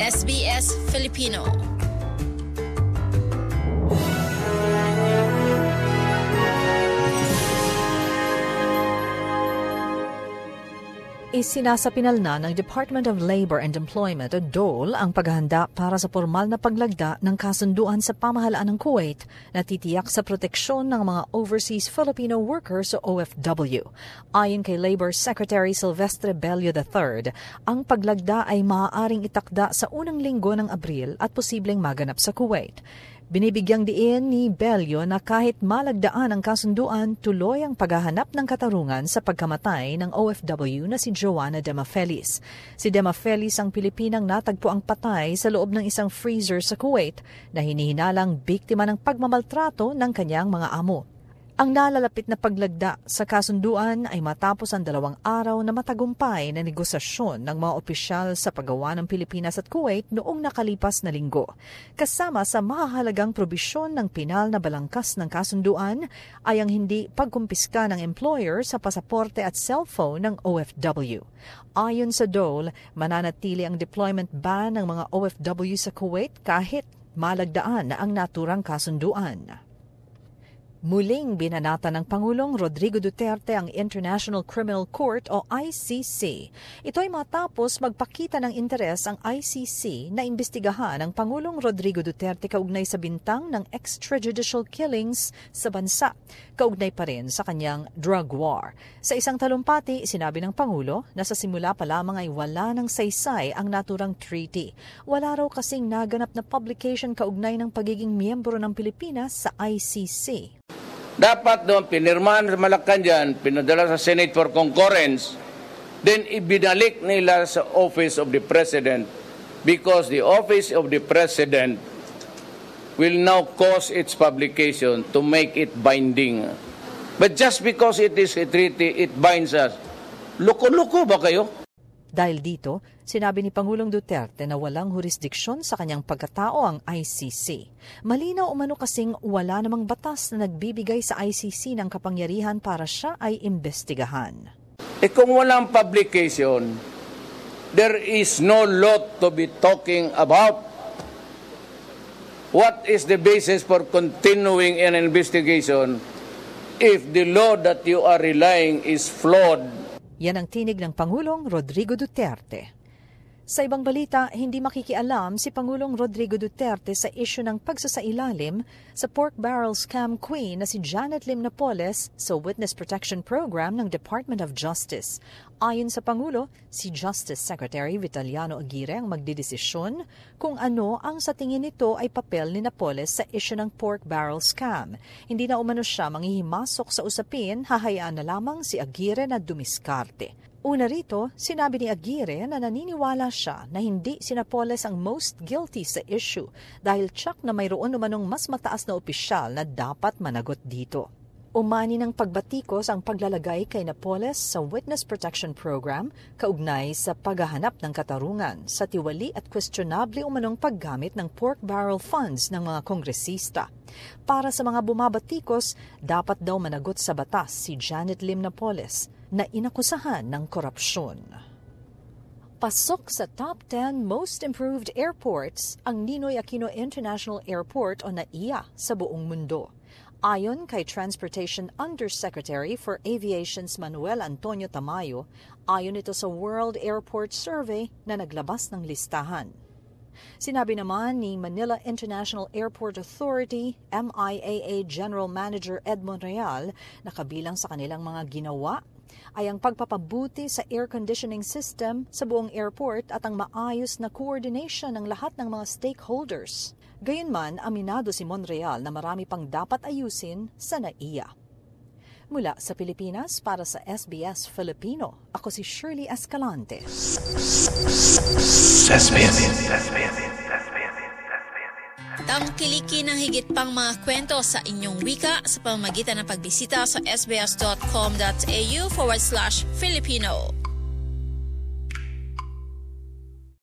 SBS Filipino. Isinasapinal na ng Department of Labor and Employment o DOLE ang paghahanda para sa formal na paglagda ng kasunduan sa pamahalaan ng Kuwait na titiyak sa proteksyon ng mga overseas Filipino workers o OFW. Ayon kay Labor Secretary Silvestre Bello III, ang paglagda ay maaaring itakda sa unang linggo ng Abril at posibleng maganap sa Kuwait. Binibigyang diin ni Bello na kahit malagdaan ang kasunduan, tuloy ang paghahanap ng katarungan sa pagkamatay ng OFW na si Joanna Demafelis. Si Demafelis ang Pilipinang natagpo ang patay sa loob ng isang freezer sa Kuwait na hinihinalang biktima ng pagmamaltrato ng kanyang mga amo. Ang nalalapit na paglagda sa kasunduan ay matapos ang 2 araw na matagumpay na negosasyon ng mga opisyal sa paggawa ng Pilipinas at Kuwait noong nakalipas na linggo. Kasama sa mahahalagang probisyon ng pinal na balangkas ng kasunduan ay ang hindi pagkumpiska ng employer sa pasaporte at cellphone ng OFW. Ayon sa DOLE, mananatili ang deployment ban ng mga OFW sa Kuwait kahit malagdaan na ang naturang kasunduan. Muling binanata ng Pangulong Rodrigo Duterte ang International Criminal Court o ICC. Ito ay matapos magpakita ng interes ang ICC na imbestigahan ang Pangulong Rodrigo Duterte kaugnay sa bintang ng extrajudicial killings sa bansa. Kaugnay pa rin sa kanyang drug war. Sa isang talumpati, sinabi ng Pangulo na sa simula pa lamang ay wala ng saysay ang naturang treaty. Wala raw kasing naganap na publication kaugnay ng pagiging miyembro ng Pilipinas sa ICC. Dapat doon pinirmahan sa Malacanang, pinadala sa Senate for concurrence, then ibinalik nila sa Office of the President because the Office of the President will now cause its publication to make it binding. But just because it is a treaty, it binds us. Loko-loko ba kayo? Dahil dito, sinabi ni Pangulong Duterte na walang jurisdiksyon sa kanyang pagkatao ang ICC. Malinaw umano kasing wala namang batas na nagbibigay sa ICC ng kapangyarihan para siya ay imbestigahan. Kung walang publication, there is no law to be talking about. What is the basis for continuing an investigation if the law that you are relying is flawed? Yan ang tinig ng Pangulong Rodrigo Duterte. Sa ibang balita, hindi makikialam si Pangulong Rodrigo Duterte sa isyu ng pagsasailalim sa pork barrel scam queen na si Janet Lim Napoles sa Witness Protection Program ng Department of Justice. Ayon sa Pangulo, si Justice Secretary Vitaliano Aguirre ang magdidesisyon kung ano ang sa tingin nito ay papel ni Napoles sa isyu ng pork barrel scam. Hindi na umano siya manghihimasok sa usapin, hahayaan na lamang si Aguirre na dumiskarte. Una rito, sinabi ni Aguirre na naniniwala siya na hindi si Napoles ang most guilty sa issue dahil tsak na mayroon umanong mas mataas na opisyal na dapat managot dito. Umani ng pagbatikos ang paglalagay kay Napoles sa Witness Protection Program kaugnay sa paghahanap ng katarungan sa tiwali at questionable umanong paggamit ng pork barrel funds ng mga kongresista. Para sa mga bumabatikos, dapat daw managot sa batas si Janet Lim Napoles na inakusahan ng korupsyon. Pasok sa top 10 most improved airports ang Ninoy Aquino International Airport o NAIA sa buong mundo. Ayon kay Transportation Undersecretary for Aviation's Manuel Antonio Tamayo, ayon ito sa World Airport Survey na naglabas ng listahan. Sinabi naman ni Manila International Airport Authority, MIAA General Manager Edmond Real na kabilang sa kanilang mga ginawa ay ang pagpapabuti sa air conditioning system sa buong airport at ang maayos na coordination ng lahat ng mga stakeholders. Gayunman, aminado si Monreal na marami pang dapat ayusin sa NAIA. Mula sa Pilipinas para sa SBS Filipino, ako si Shirley Escalante. Tangkilikin ng higit pang mga kwento sa inyong wika sa pamamagitan ng pagbisita sa sbs.com.au/Filipino.